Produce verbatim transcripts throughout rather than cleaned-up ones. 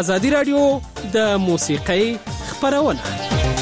ازادي راډیو د موسیقۍ خپرونه.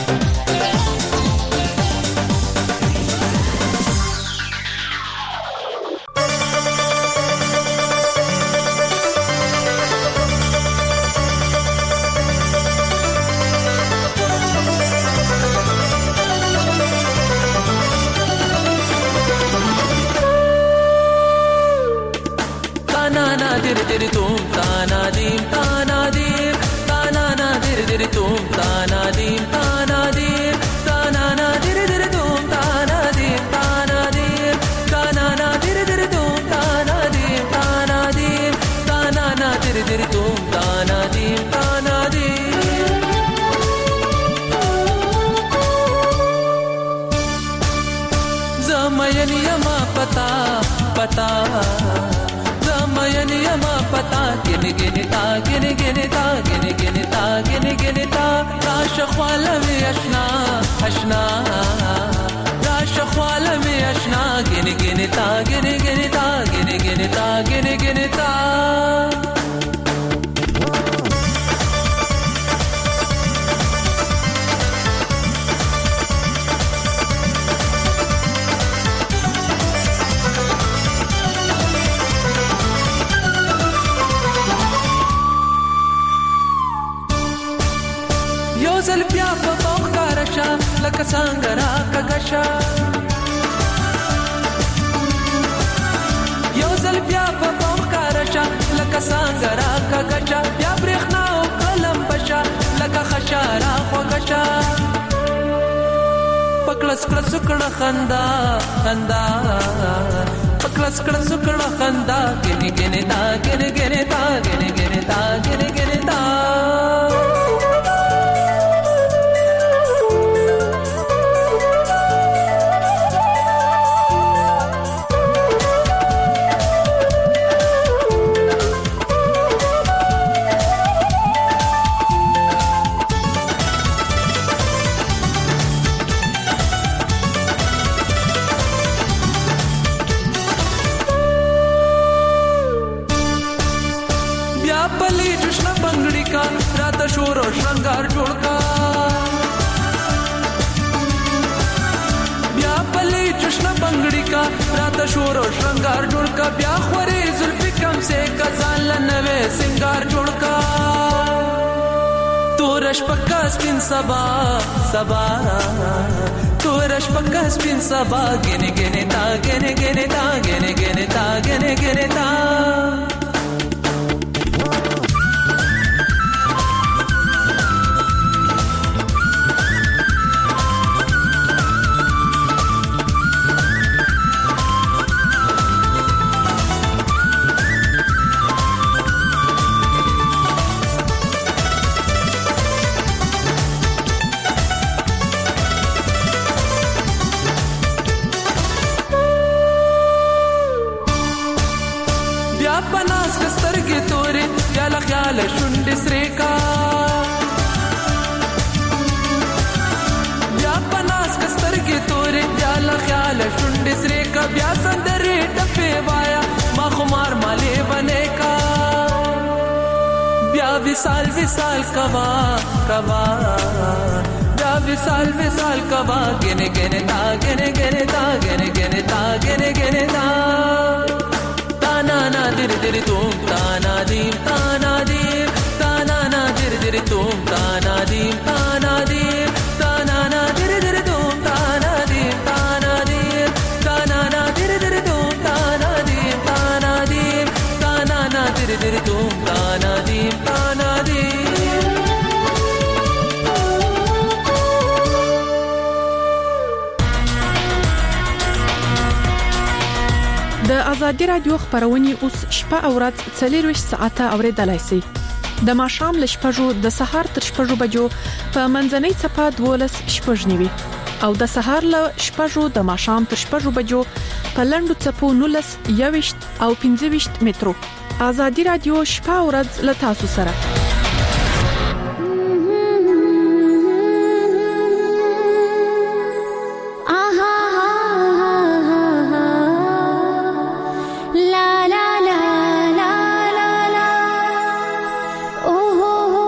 پکلس کړه سکړه خندا خندا پکلس کړه سکړه خندا ګنې ګنې تا ګنې ګنې تا ګنې ګنې تا ګنې ګنې تا شور او شنگار جوړ کا بیا خوري زلفی کم سے کزان لنوے سنگار جوړ کا تورش پکا سپین سبا سبا تورش پکا سپین سبا گنے گنے تا گنے گنے تا گنے گنے تا گنے گنے تا विशाल विशाल कवा कवा जा विशाल विशाल कवा गिने गिने ता गिने गिने ता गिने गिने ता गिने गिने ता ताना ना दिर दिर तुम ताना दीम ताना दीम ताना ना दिर दिर तुम ताना दीम ताना दीम ताना ना दिर दिर तुम ताना दीम ताना दीम ताना ना दिर दिर तुम ताना दीम ताना दीम ताना ना दिर दिर तुम ताना दीम ताना दीम د ازادي رادیو خبرونه اوس شپه او ورځ څلور ساعته اوریدلای شئ د ماښام ل شپږو د سهار تر شپږو بجو په منځنۍ صفه دولس شپږنیوي او د سهار ل شپږو د ماښام تر شپږو بجو په لندو صفو نولس یويشت او پنځه مترو ازادي رادیو شپه او ورځ ل تاسو سره la la la la la la oh oh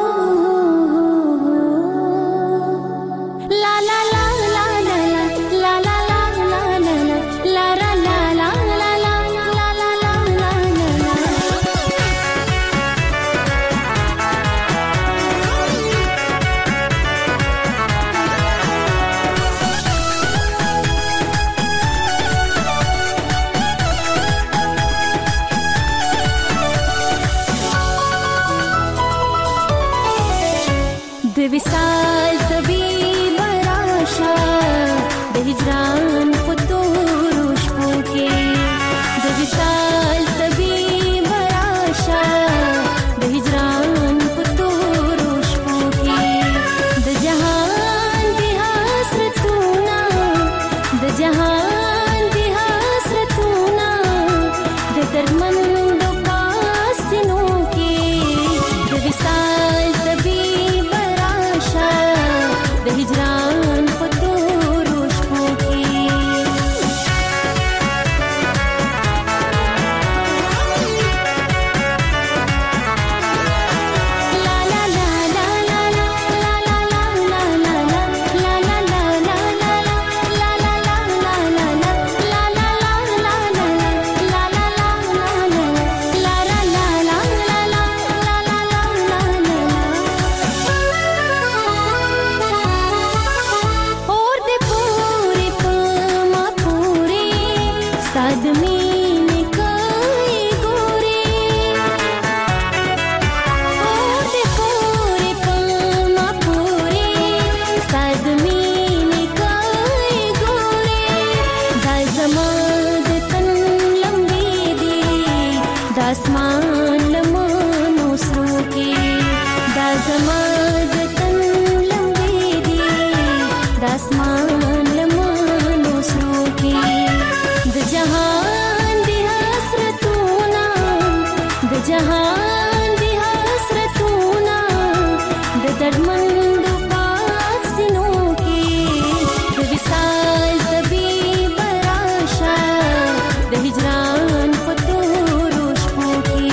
दर्दमंदो पासिनों के द विसाल तबी बराशा द हिजरान पतोरोश पोके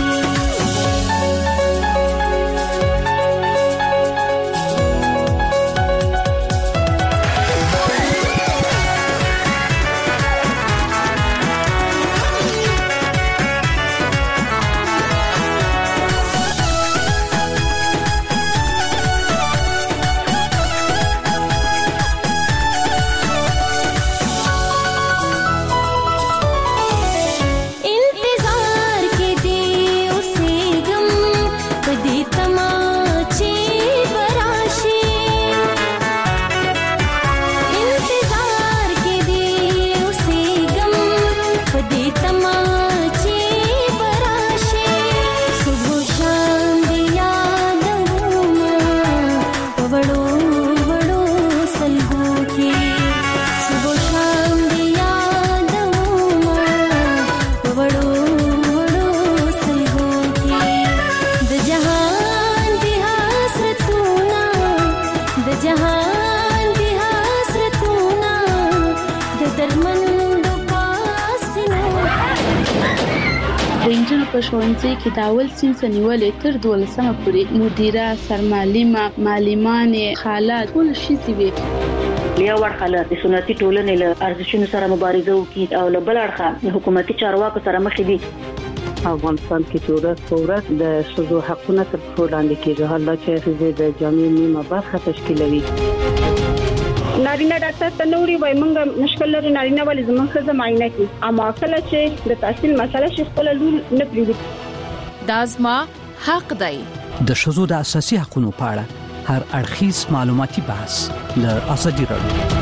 په ښوونځي کې د اول صنف نیولې تر دولسمه پورې مدیره سرمعلمه معلمانې خالات ټول شي وي لیا ورخاله د سنتي ټولنې له ارزښتونو سره مبارزه وکړي او له بل اړخه حکومتي چارواکو سره مخ دي. افغانستان کې چې ورځ په ورځ د ښځو حقونه تر پښو لاندې کېږي، حالا چې ښځې د جامعې نیمه برخه تشکیلوي. نارینه ډاکټر ته نوري وای مونږ مشکل لري نارینه ولې زموږ ښځه معاینه کوي، اما کله چې د تحصیل مسله شي خپل لور نه پریږدي. دا زما حق دی. د ښځو د اساسي حقوقو په اړه هر اړخیز معلوماتي بحث له ازادي راډیو.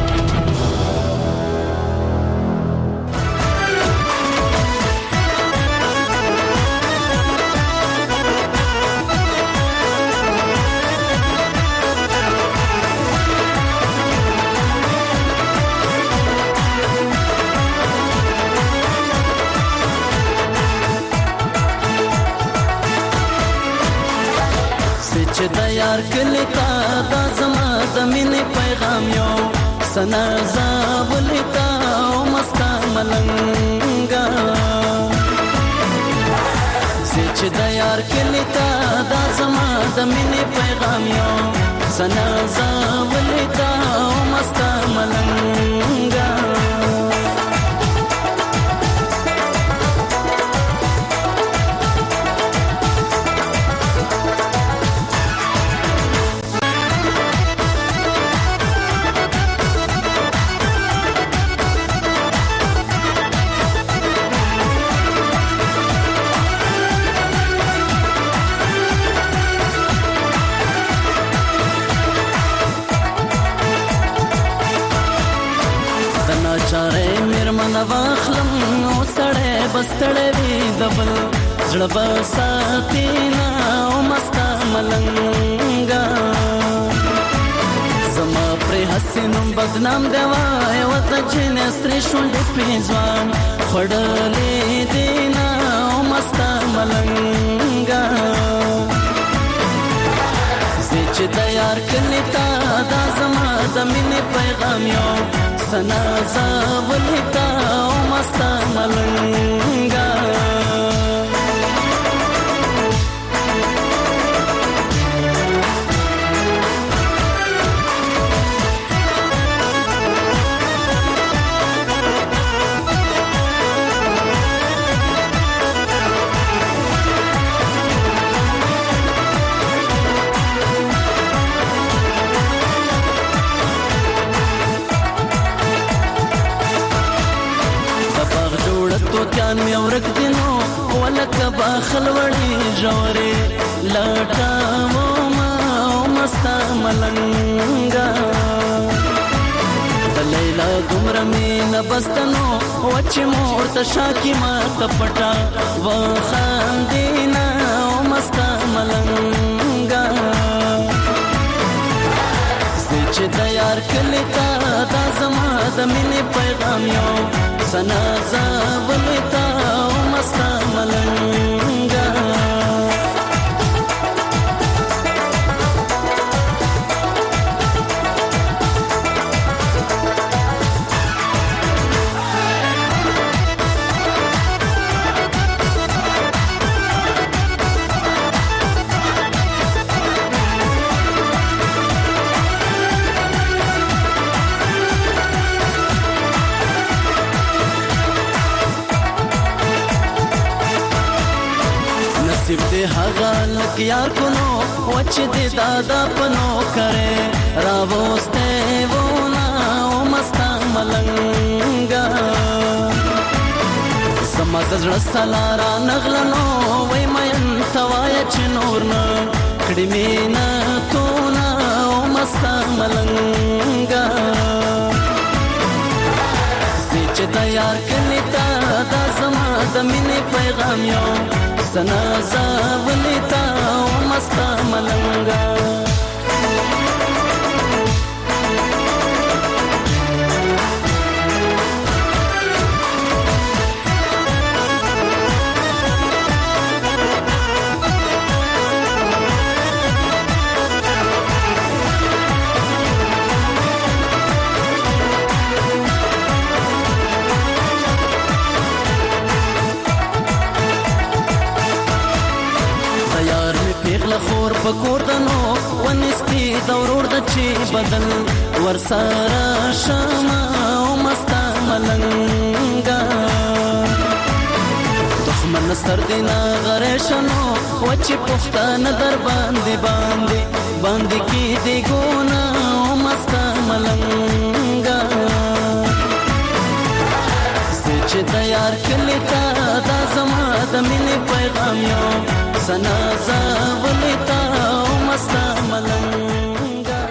چې د یار کلی تا دا زما د مینې پیغام یو سنا زابلی تا او مستا ملنګا چې د یار کلی تا دا زما د مینې پیغام یو سنا زابلی تا او مستا ملنګا چاره میرمن واخلم او سړی بستړی وي دبل زړه بساتینا او مستا ملنګا زما پر حسینم بدنام دیوای وته چې نستری شونډې پیځوان خړلې دینا او مستا ملنګا چې د یار کلی تا دا زما د مینې پیغام یو سنا زابلتا او مستا ملنګا کان می ورک دینو ولکه باخل وړي جوړي لټاو ما مستا ملنګا لیلا دومره مینه بستنو وچ مور ته شاکی ما تپټا و خاندینا او مستا ملنګا چې د یار کلی تا دا زما د مینې پیغام یو سنا زابلتا او مستا ملنګا تک یار کنو وچ دې دادا پنو کرے راوسته ونا او مستا ملنګا سما زړه سلارا نغلنو وای مې توای چې نور نه کړي مینا تو نا او مستا ملنګا چې دا یار کلی تا دا زما د مینې پیغام یو سنا زاولی تا او مستا ملنګا خور پکور دنو ونستی دورور د چی بدل ورسارا شما او مستا ملنګا دښمن سر دینا غریشنو وچی پښتان در باندې باندې باندې کی دی ګونا او مستا ملنګا چې تیار کلی تا دا زما د مینې پیغام یو سنا زاولیتا او مستا ملنګا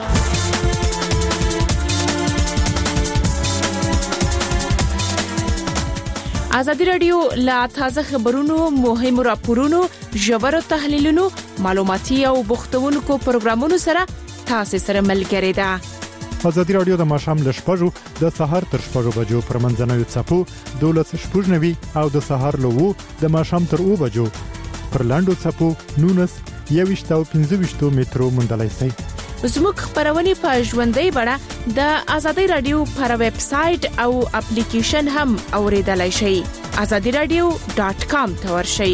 ازادي رادیو لا تازه خبرونو مهم راپورونو ژور تحلیلونو معلوماتي او بوختونکو پروګرامونو سره تاسو سره ملګری ده. ازادي رادیو د ماښام ل شپږو د سهار تر شپږو بجو پر منځنوي څپو دولس شپږنوي او د سهار له وو د ماښام تر اوو بجو پر لاندو څپو نونس یويشت او پنځه ویشت مترو مندلای شي. زموږ خبرونه په ژوندۍ بڼه د ازادي رادیو پر ویب سټ او اپلیکیشن هم اوریدلای شئ. azadi radio dot com ته ورشئ.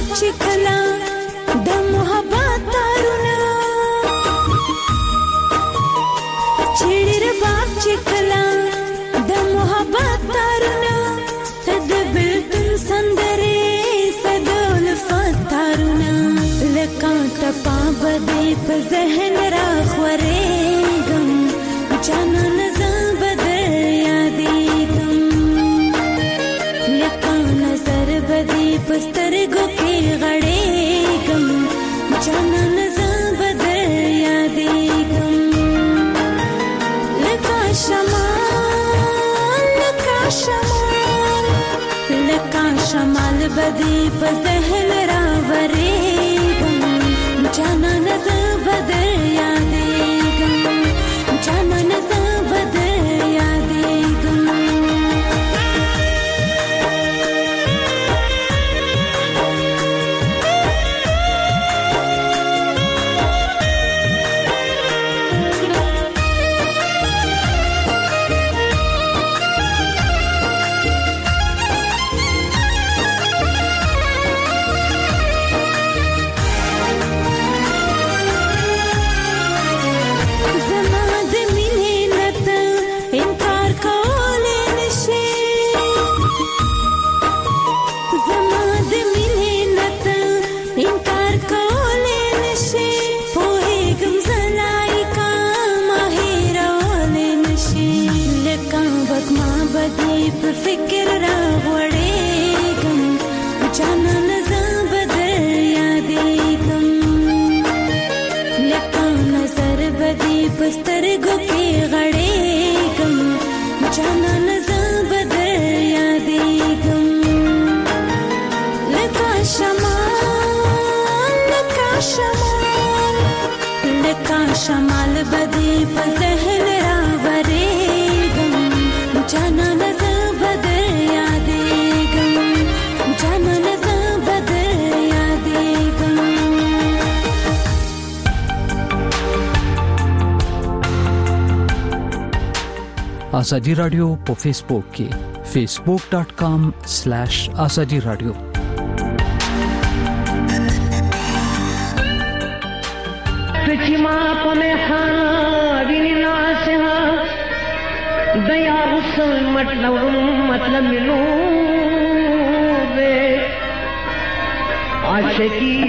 چکلا د محبت تارونه چړر باغ چکلا د محبت تارونه صد بلتن سندره صدول فتارونه لکه ټپا بده په ذهن را خورېږم جانان زه بدر یادېږم لکه نظر بده په سترګو کې غړېږم جانان زه بدر یادېږم لکه شمال لکه شمال لکه شمال بده په ذهن را ورېږم جانان زه بدر یادېږم جانان زه بدر یادېږم پر فکر را غوړېږم جانان زه بدر یادېږم لکه نظر بدې په سترګو کې غړېږم جانان زه بدر یادېږم لکه شمال لکه شمال لکه شمال بدې په ذهن را ورېږم جانان زه بدر یادېږم جانان زه بدر یادېږم ازادي رادیو په فیسبوک کې facebook dot com slash azadi radio تچما پمه خاوینی ناسها دیا غسل مطلب مطلب ملو بے عاشقی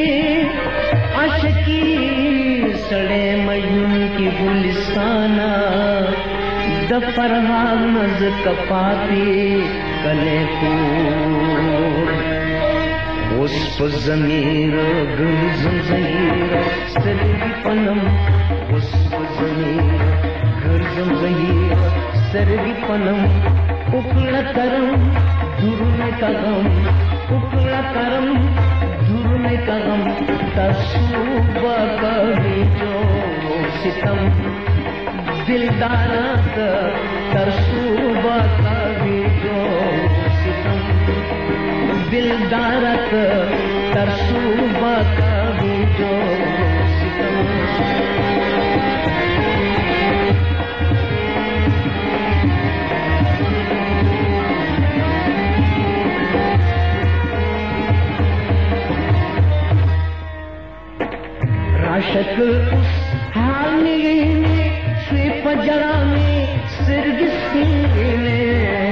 عاشقی سڑے مجنون کی گلستانہ د فرحان نز کپاتی کلے کو اس پر ضمیر گرزم ضمیر سترگی پنم اس پر ضمیر گرزم ضمیر سترگی پنم اکڑا کرم دھرنے کا غم اکڑا کرم دھرنے کا غم تصوبہ کبھی جو ستم دلدارت ترسوبہ کبھی جو ستم دلدارت ترسوبہ کبھی جو ستم عاشق اس حال میں سوی پجڑا میں سرگ سینے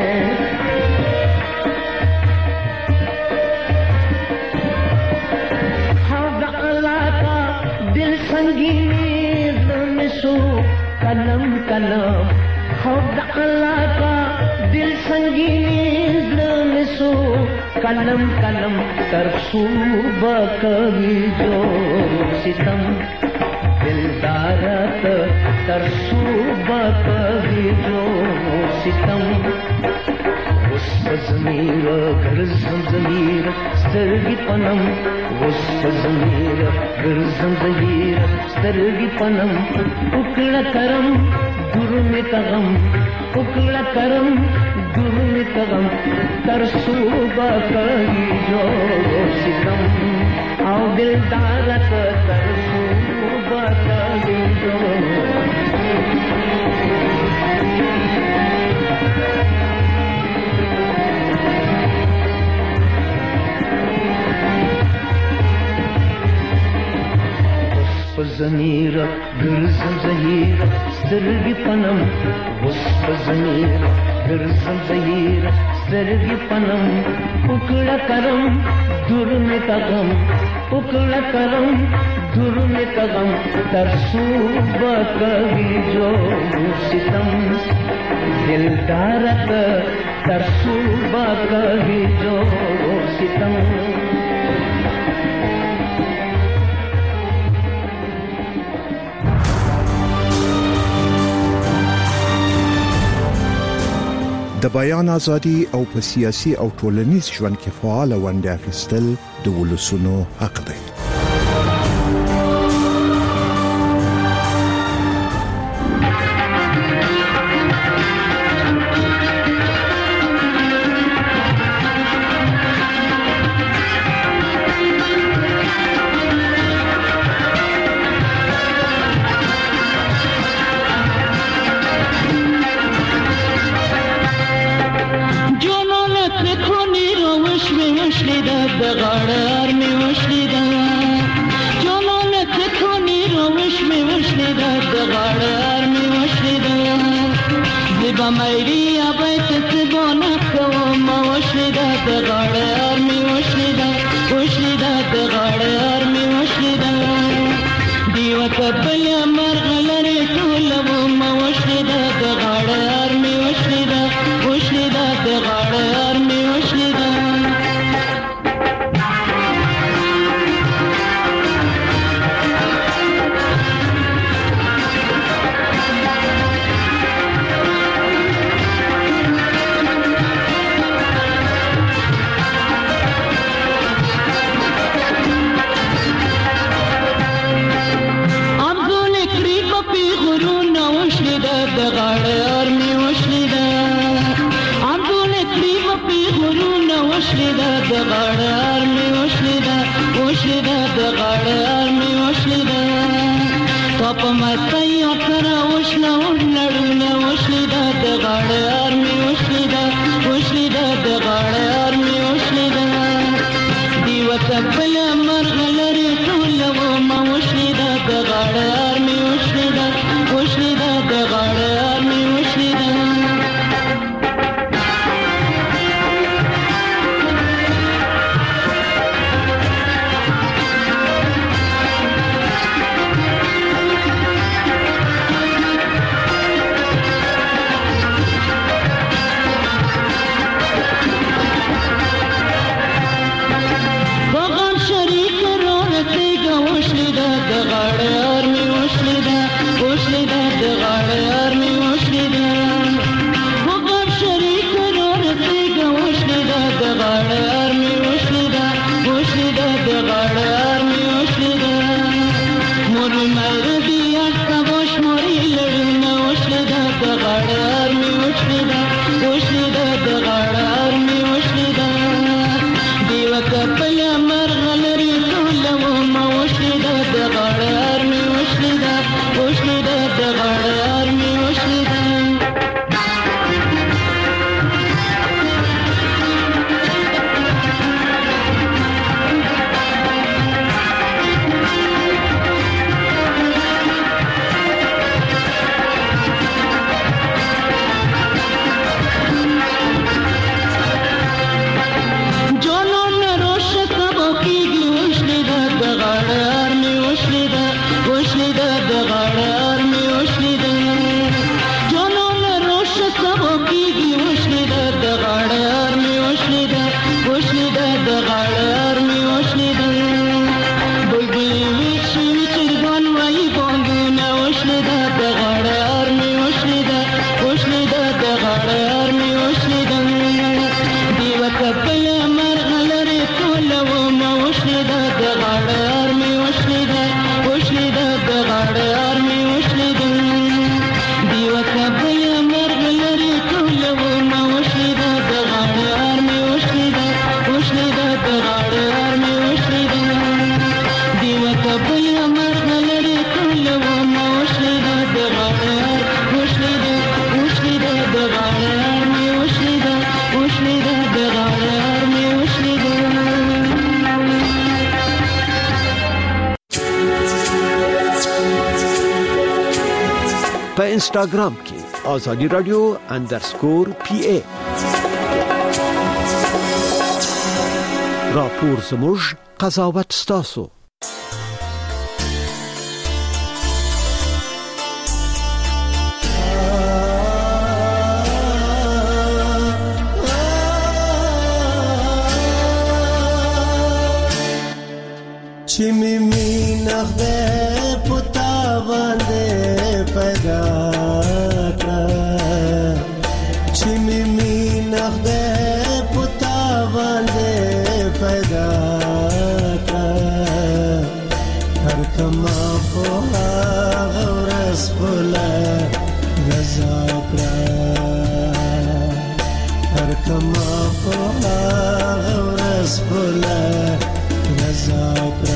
حوض اللہ کا دل سنگین دم سو قلم قلم حوض اللہ کا دل سنگین دم سو قلم قلم ترسوبہ کبھی جو ستم دلدارت ترسوبہ کبھی جو ستم اس ضمیر گرزم ضمیر سترگی پنم اس ضمیر گرزم ضمیر سترگی پنم اکڑا کرم درنے کا غم اکڑا کرم درنے کا غم ترسوبہ کبھی جو ستم او دلدارت ترسوبہ کبھی جو زمیر ګرځم زهیر سترګې پنم اوس په زمیر ګرځم زهیر سترګې پنم وکړه کرم دور مې تغم وکړه کرم دور مې تغم تر صوبه کوي جو ستم دلدار تر صوبه کوي جو ستم د بیان ازادي او په سیاسي او ټولنیز ژوند کې فعال ونډه اخیستل د ولسونو حق دی. Army انسټاګرام کې آزادی رادیو انډرسکور پی ای. راپور زموږ قضاوت ستاسو. چې می مینه ده پتا باندې پیدا کړ، چې می مینه ده پتا باندې پیدا کړ، هر کما په غورس بوله رضا کړ، هر کما په غورس بوله رضا کړ.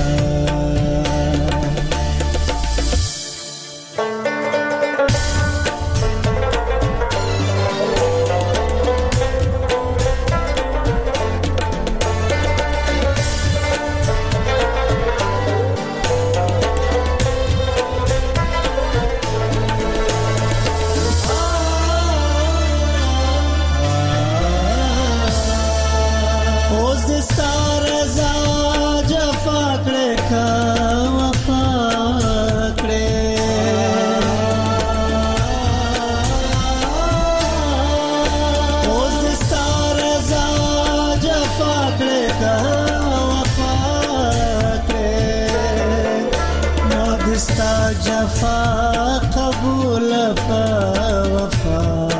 جفا قبول په وفا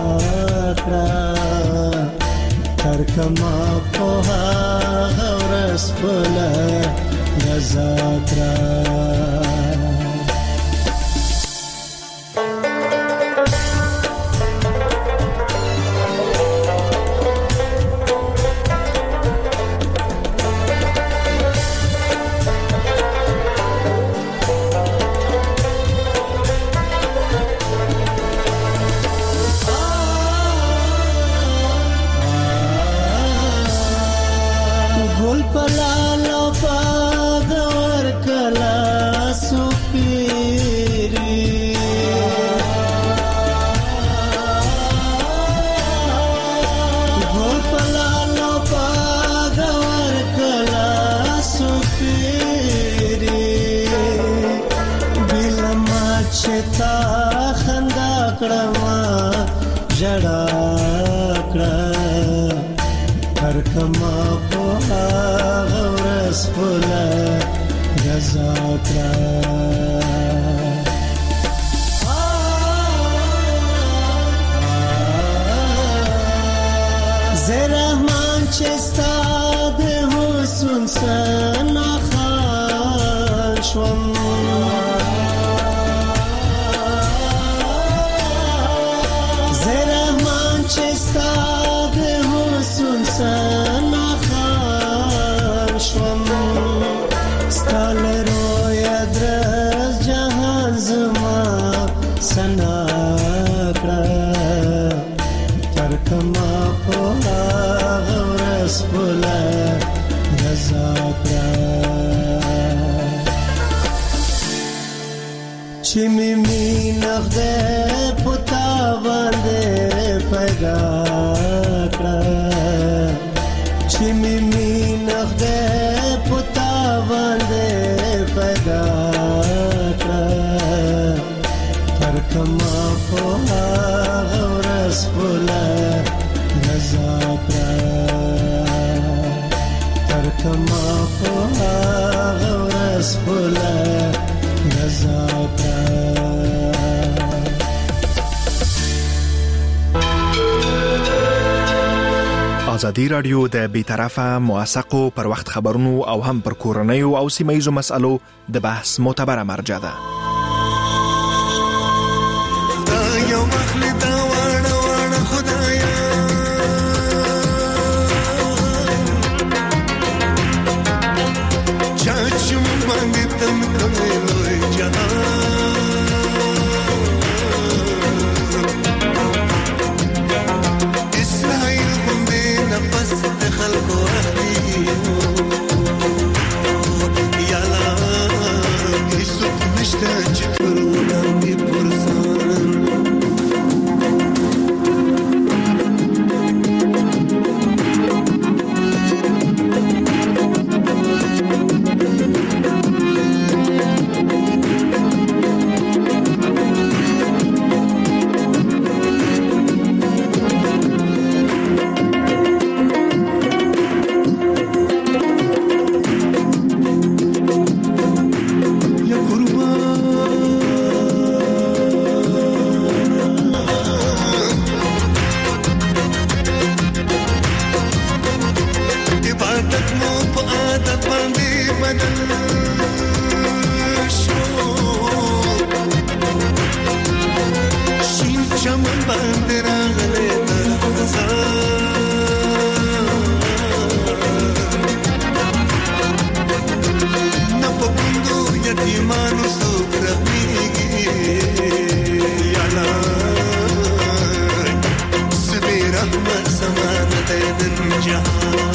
کړه، تر کما په غورس بوله رضا کړه. کما په غورس بوله رضا کړه. زه رحمان چې ستا د حسن څخه خان شوم، زه رحمان چې ستا د حسن څخه سنا کړه، تر کما په غورس بوله رضا کړه، چې می مینه ده پتا باندې پیدا کړه، چې می مینه ده پتا باندې پیدا کړه، کما په غورس بوله رضا کړه، تر کما په غورس بوله رضا کړه. ازادي رادیو د بیطرفه موثقو پر وخت خبرونو او هم پر کورنیو او سیمه‌یزو مسالو د بحث معتبره مرجع ده. Just بدل شو شین چمن باندې راغلی نه په پوندو یتیمانو څوک رحمیږي یالا سبې رحمت زمان دی نن جهان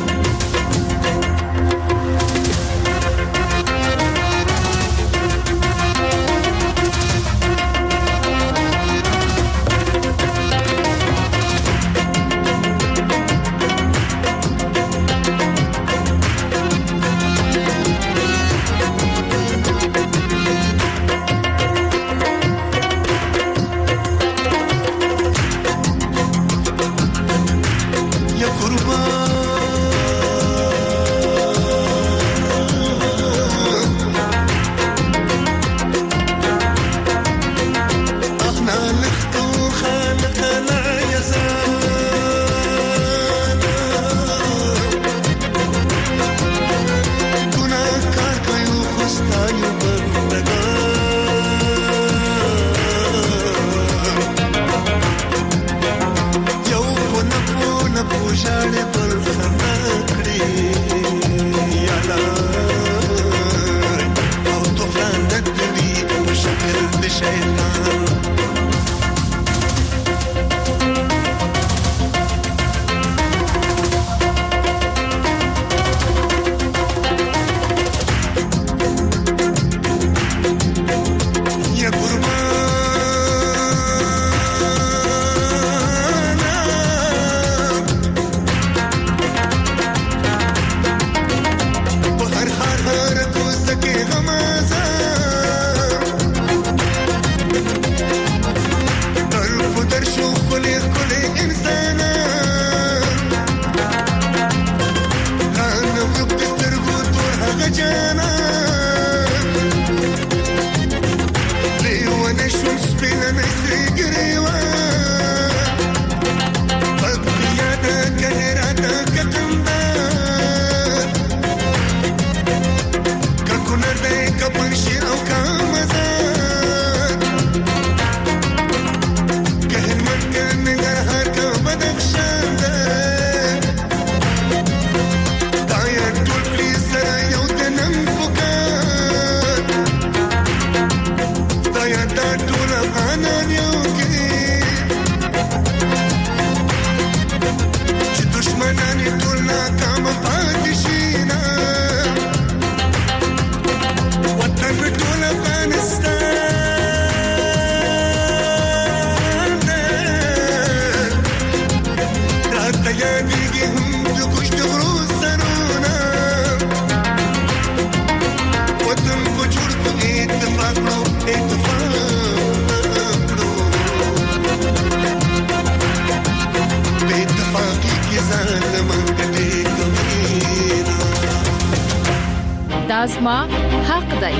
دازما حق دی.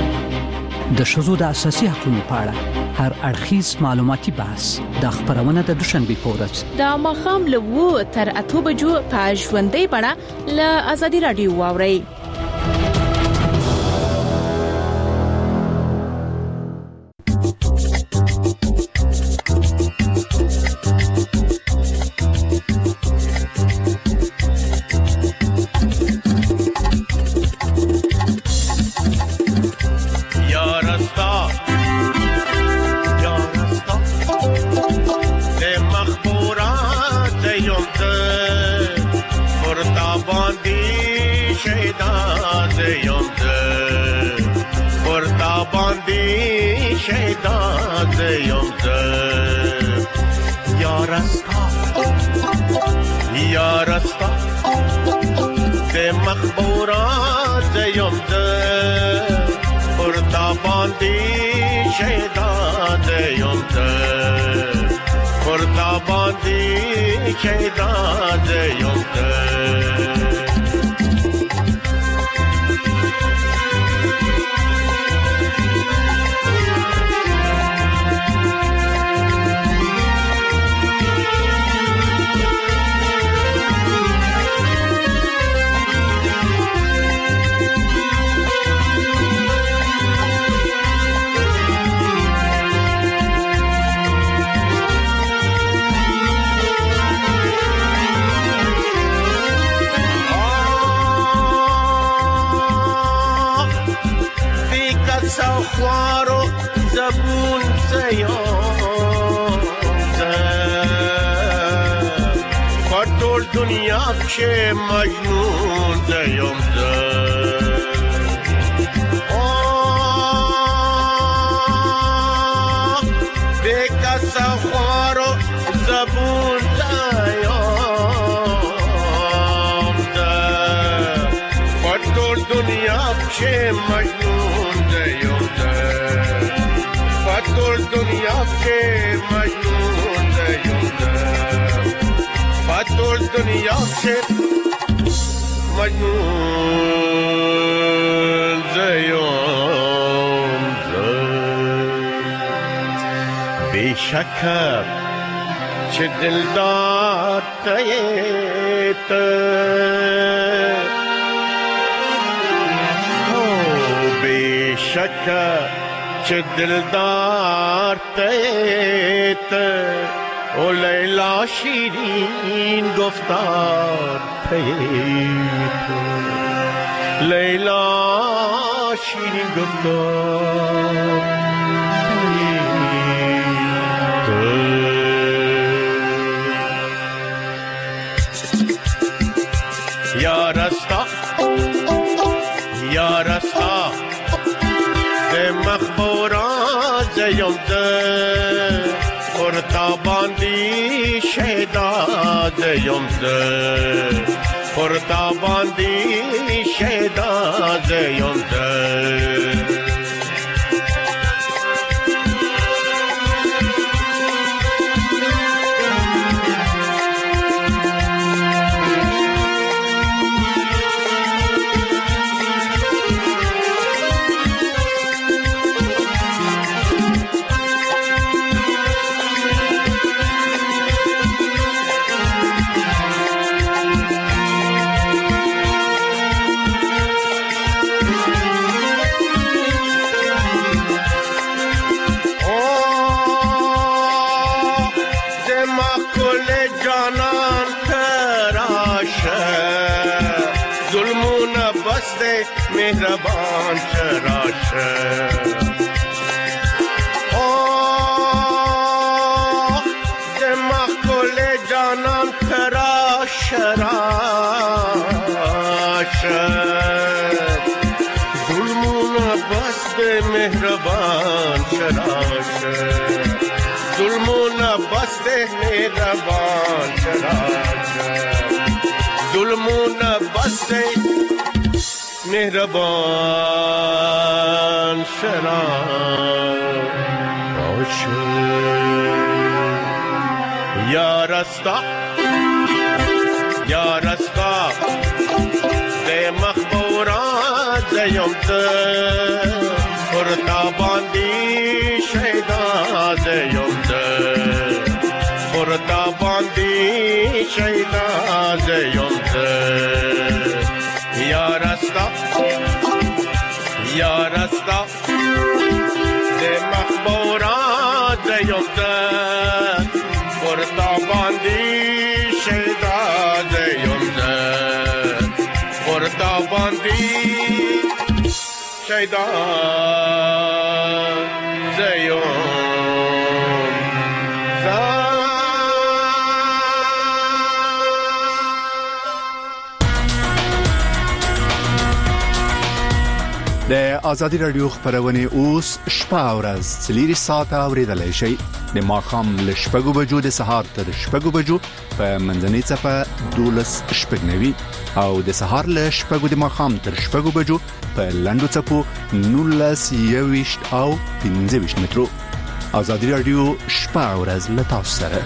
د ښځو د اساسي حقوقو په اړه هر اړخیز معلوماتي بحث د خبرونه د دوشنبه په ورځ د مخام له وو تر اته بجو په ژوندۍ بڼه له ازادي رادیو واوري. سخوار و زبون زیام زد پتول دنیا که مجنون زیام زد آه بکا سخوار و زبون زیام زد پتول دنیا که مجنون زیام زد پتول دنیا که مجنون زیام زد پتول دنیا که مجنون زیام زد بیشکر چه دلدار تیت بیشکر چه دلدار تیت او لیلا شیرین گفتار تیت لیلا شیرین گفتار تیت یا رستا یا رستا ده مخبورا زیم ده خورتا باندی شیدا زیم ده خورتا باندی شیدا زیم ده مهربان چراشه آه دماغ کل جانم تراشه راشه ظلمون بست مهربان چراشه ظلمون بست مهربان چراشه ظلمون بست مهربان شراب باشه یا رستا یا رستا ده مخبورات زیم ده خورتا باندی شیدا زیم ده خورتا باندی شیدا زیم ده یا رستا یا رستا ده مخبورات زیم ده خورتا باندی شیدا زیم ده خورتا باندی شیدا زیم د ازادي رادیو خبرونه اوس شپه ورځ څلور ساعته اوریدلای شي د ماخام ل شپږو بجو د سهار تر شپږو بجو په منځنۍ صفه دولس شپږنوي او د سهار ل شپږو د ماخام تر شپږو بجو په لندو صفو نولس یويشت او پنځه ویشت مترو. ازادي رادیو شپه ورځ ل تاسو سره.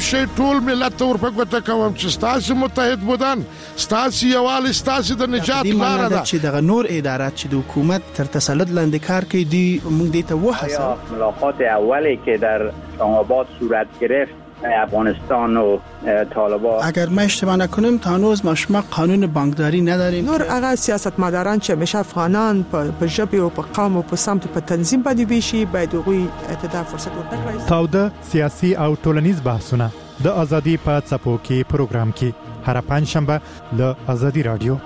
شي ټول ملت ور په ګوته کوم چې تاسو متحد بودن تاسو یوال تاسو د نجات لار ده چې د نور ادارات چې د حکومت تر تسلط لاندې کار کوي دی موږ دې ته وحسه ملاقات اولی که در اسلام‌آباد صورت گرفت افغانستان و طالبان اگر ما اشتباه نکنیم تا هنوز ما شما قانون بانکداری نداریم نور هغه سیاستمداران چې همیشه افغانان په ژبه او په قوم او په سمت په تنظیم باندې ویشي باید هغوی ته فرصت ورکړي. تاوده سیاسي او ټولنیز بحثونه د ازادي په څپو کې پروګرام کې هر پنځ شنبه له ازادي رادیو.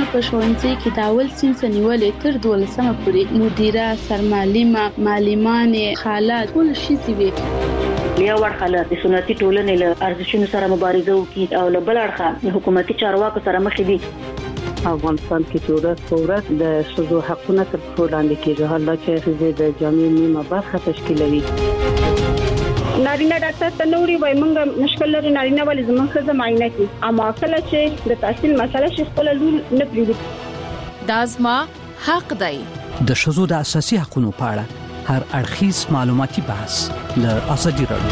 په ښوونځي کې د اول صنف نیولې تر دولسمه پورې مدیره، سرمعلمه، معلمانې، خالات ټول شي وي. لیا ورخاله د سنتي ټولنې له ارزښتونو سره مبارزه وکړي او له بل اړخه حکومتي چارواکو سره مخ دي. افغانستان کې چې ورځ په ورځ د ښځو حقونه تر پښو لاندې کېږي، حالا چې ښځې د جامع نیمه برخه تشکیلوي. نارینه ډاکټر ته نوړي وای مونږ مشکل لري نارینه ولې زموږ ښځه معاینه کوي، اما کله چې د تحصیل مسله شي خپل لور نه پریږدي. دا زما حق دی. د ښځو د اساسي حقوقو په اړه هر اړخیز معلوماتي بحث له ازادي راډیو.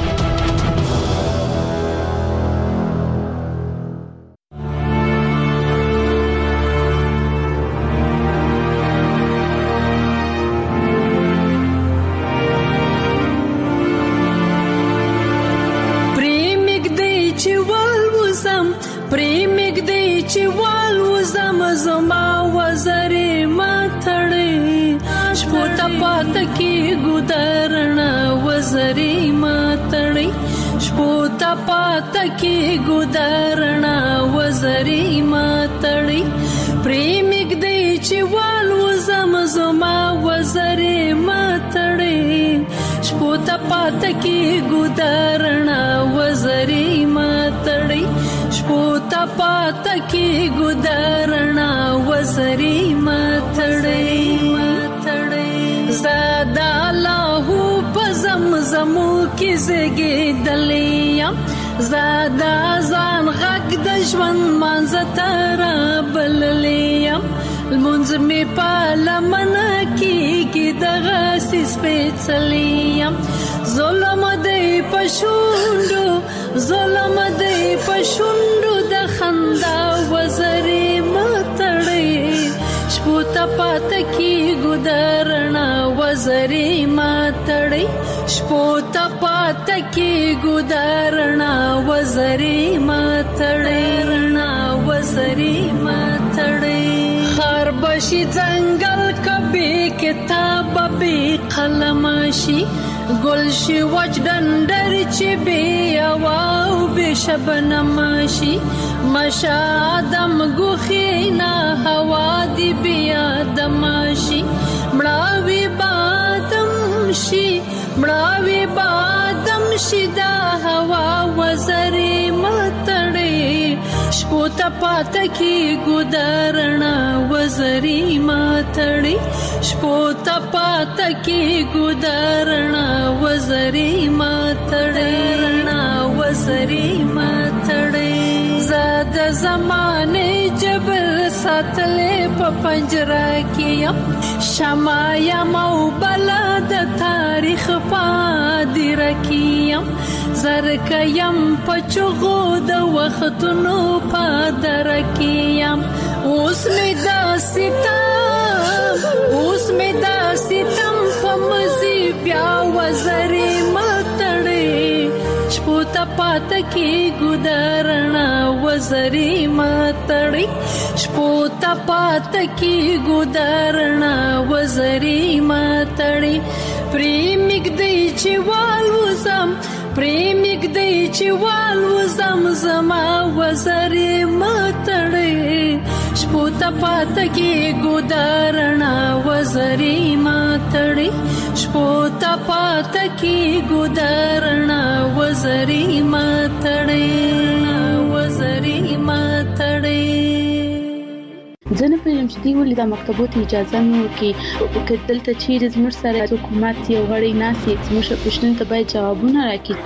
की गुदरना वजरी मातड़ी प्रेमिक दे चिवाल वजम जमा वजरी मातड़ी शपोत पात की गुदरना वजरी मातड़ी शपोत पात की गुदरना वजरी मातड़ी मातड़ी ज़ादा लाहू पज़म ज़मू की ज़गे दलिया زادا زان غږ د ژوند منځتره بللیم المنځ می پالمنه کیږي دغه سپېڅلیم ظلم دی پښوندو ظلم دی پښوندو د خندا وزري متړي شپوت پات کی ګدرنا وزري متړي شپوت پات کی ګدرنا وزري متړي وزري متړي خر بشي ځنګل کبي کتاب به قلم شي ګل شي وجدندر چې بي او به شبنم شي مشادم ګوخینا هوا دی بیا دمشي مړاوي بادم شي مړاوي بادم شي دا هوا وزري متړي شپوت پات کی ګدرنا وزري متړي شپوت پات کی ګدرنا وزري متړي وزري متړي زاد زمانه جبل ساتلې په پنجره کې شمع یم او بلد تاریخ پادې رکیم زرک یم پچغو د وختونو پادر کیم اوس می دا ستم اوس می دا ستم په مزي بیا وزري متړي شپوت پات کی ګدرنا وزري متړي شپوت پات کی ګدرنا وزري متړي پریمګ دی چې والوزم پریمګ دی چې والوزم زما وزري متړي شپوت پات کی ګدرنا وزري متړي شپوت پات کی ګدرنا وزري متړي وزري متړي ځنه په یم چې دی ولې د مکتبونو اجازه نو کې کدلته چیرې زموږ سره حکومت یو غړي ناسي زموږ پښتون ته باید جوابونه راکړي.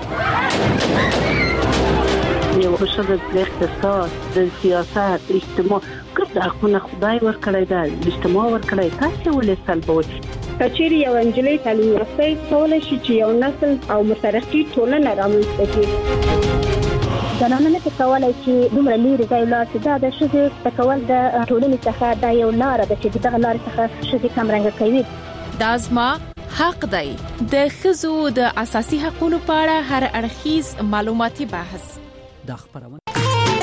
یو ښه د اقتصاد د سیاست اجتماع کوم حقونه خدای ورکړی دا اجتماع ورکړی تاسو ولې سلبوي کچېری یو انجلۍ تعلیم یافته کولای شي چې یو نسل او مترقي ټولنه رامنځته کړي. زنانه نه کولای شي دومره لري ځای لا چې دا د شذ تکول د ټولنې څخه دا یو لار ده چې دغه لار څخه شذ کم رنګ کوي. دا زما حق دی. د ښځو د اساسي حقوقو په اړه هر اړخیز معلوماتي بحث د خبرونه